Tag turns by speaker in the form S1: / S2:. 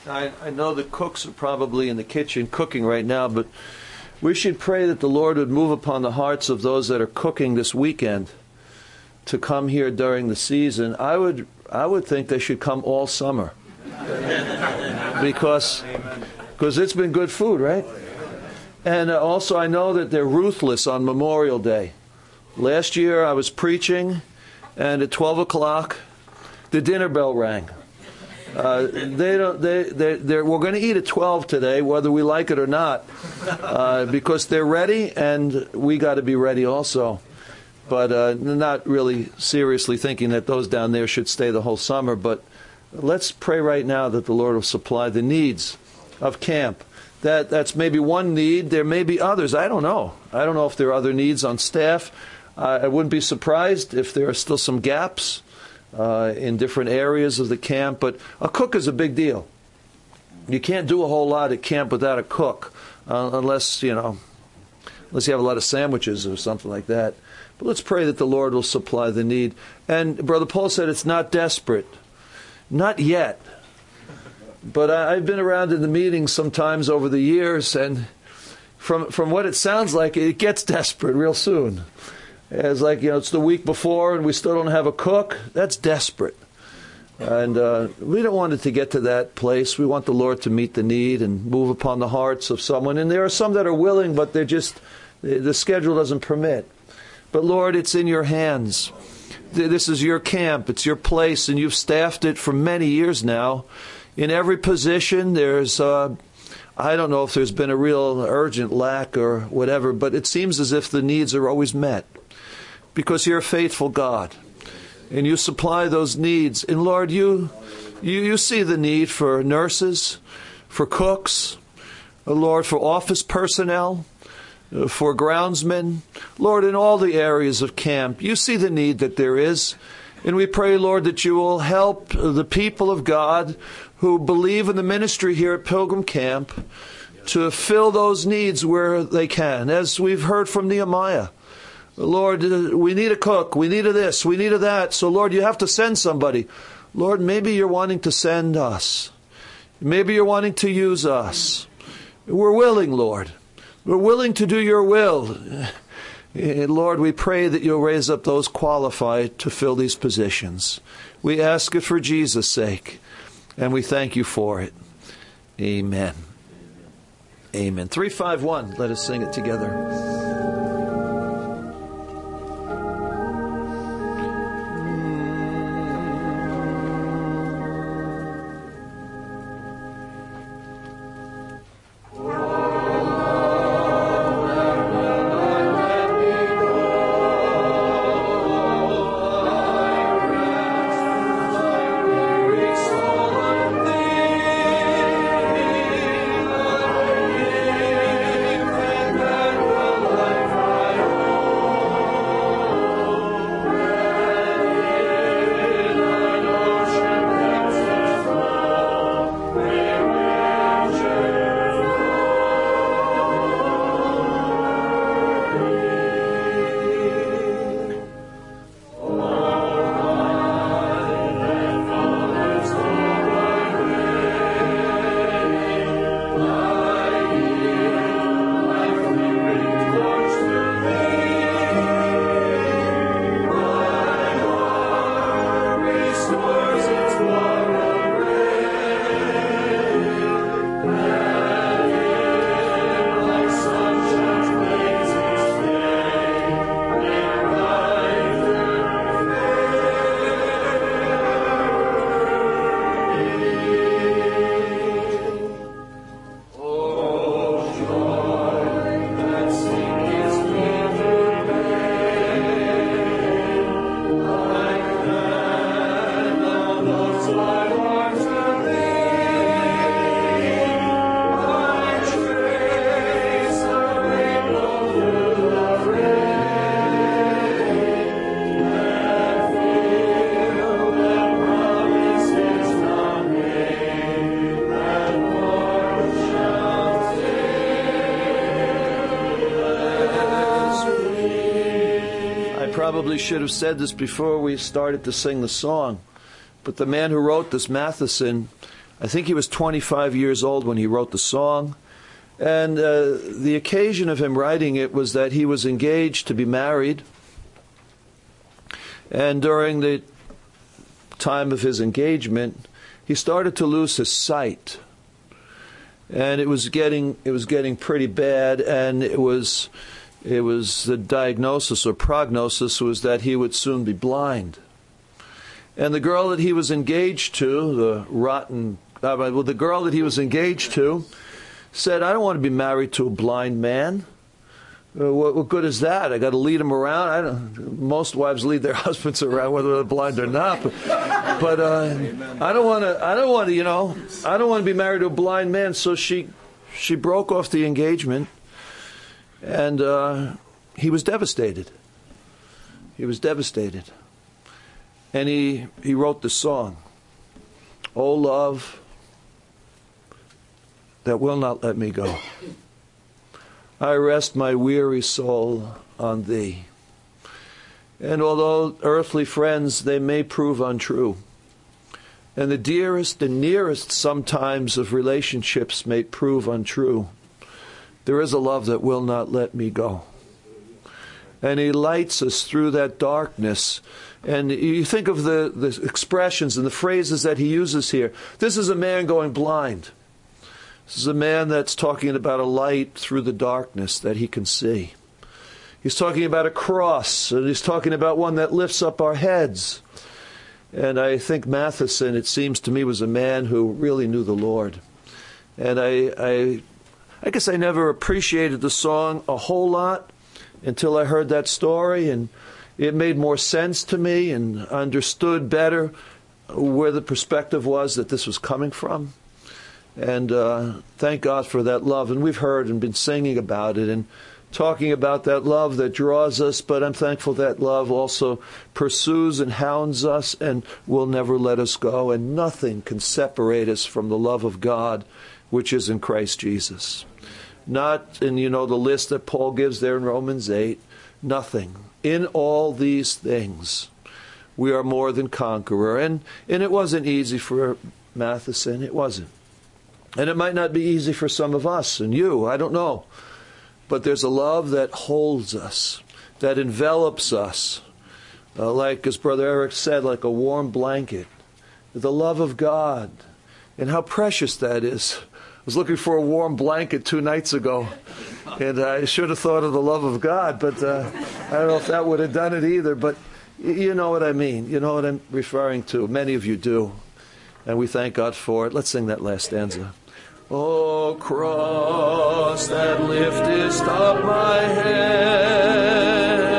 S1: I know the cooks are probably in the kitchen cooking right now, but we should pray that the Lord would move upon the hearts of those that are cooking this weekend to come here during the season. I would think they should come all summer because it's been good food, right? And also I know that they're ruthless on Memorial Day. Last year I was preaching, and at 12 o'clock the dinner bell rang. We're going to eat at 12 today, whether we like it or not, because they're ready, and we got to be ready also. But not really seriously thinking that those down there should stay the whole summer. But let's pray right now that the Lord will supply the needs of camp. That's maybe one need. There may be others. I don't know. I don't know if there are other needs on staff. I wouldn't be surprised if there are still some gaps in different areas of the camp, but a cook is a big deal. You can't do a whole lot at camp without a cook, unless you have a lot of sandwiches or something like that. But let's pray that the Lord will supply the need. And Brother Paul said it's not desperate. Not yet. But I've been around in the meetings sometimes over the years, and from what it sounds like, it gets desperate real soon. It's like, it's the week before and we still don't have a cook. That's desperate. And we don't want it to get to that place. We want the Lord to meet the need and move upon the hearts of someone. And there are some that are willing, but the schedule doesn't permit. But Lord, it's in your hands. This is your camp. It's your place, and you've staffed it for many years now. In every position, there's I don't know if there's been a real urgent lack or whatever, but it seems as if the needs are always met. Because you're a faithful God, and you supply those needs. And Lord, you see the need for nurses, for cooks, Lord, for office personnel, for groundsmen. Lord, in all the areas of camp, you see the need that there is. And we pray, Lord, that you will help the people of God who believe in the ministry here at Pilgrim Camp to fill those needs where they can, as we've heard from Nehemiah. Lord, we need a cook, we need a this, we need a that. So, Lord, you have to send somebody. Lord, maybe you're wanting to send us. Maybe you're wanting to use us. We're willing, Lord. We're willing to do your will. Lord, we pray that you'll raise up those qualified to fill these positions. We ask it for Jesus' sake, and we thank you for it. Amen. Amen. 351, let us sing it together. Probably should have said this before we started to sing the song, but the man who wrote this, Matheson, I think he was 25 years old when he wrote the song. And the occasion of him writing it was that he was engaged to be married. And during the time of his engagement, he started to lose his sight. And it was getting pretty bad, and it was the diagnosis or prognosis was that he would soon be blind. And the girl that he was engaged to, the girl that he was engaged to, said, "I don't want to be married to a blind man. What good is that? I got to lead him around." Most wives lead their husbands around, whether they're blind or not. But I don't want to be married to a blind man. So she broke off the engagement, and he was devastated. He was devastated, and he wrote the song, "Oh love that will not let me go. I rest my weary soul on thee." And although earthly friends, they may prove untrue, and the dearest and nearest sometimes of relationships may prove untrue, there is a love that will not let me go. And he lights us through that darkness. And you think of the expressions and the phrases that he uses here. This is a man going blind. This is a man that's talking about a light through the darkness that he can see. He's talking about a cross, and he's talking about one that lifts up our heads. And I think Matheson, it seems to me, was a man who really knew the Lord. And I guess I never appreciated the song a whole lot until I heard that story, and it made more sense to me and understood better where the perspective was that this was coming from. And thank God for that love. And we've heard and been singing about it and talking about that love that draws us. But I'm thankful that love also pursues and hounds us and will never let us go. And nothing can separate us from the love of God, which is in Christ Jesus. Not in, the list that Paul gives there in Romans 8. Nothing. In all these things, we are more than conqueror. And it wasn't easy for Matheson. It wasn't. And it might not be easy for some of us and you, I don't know. But there's a love that holds us, that envelops us, like, as Brother Eric said, like a warm blanket. The love of God, and how precious that is. I was looking for a warm blanket 2 nights ago, and I should have thought of the love of God, but I don't know if that would have done it either. But you know what I mean. You know what I'm referring to. Many of you do. And we thank God for it. Let's sing that last stanza. O cross that liftest up my head,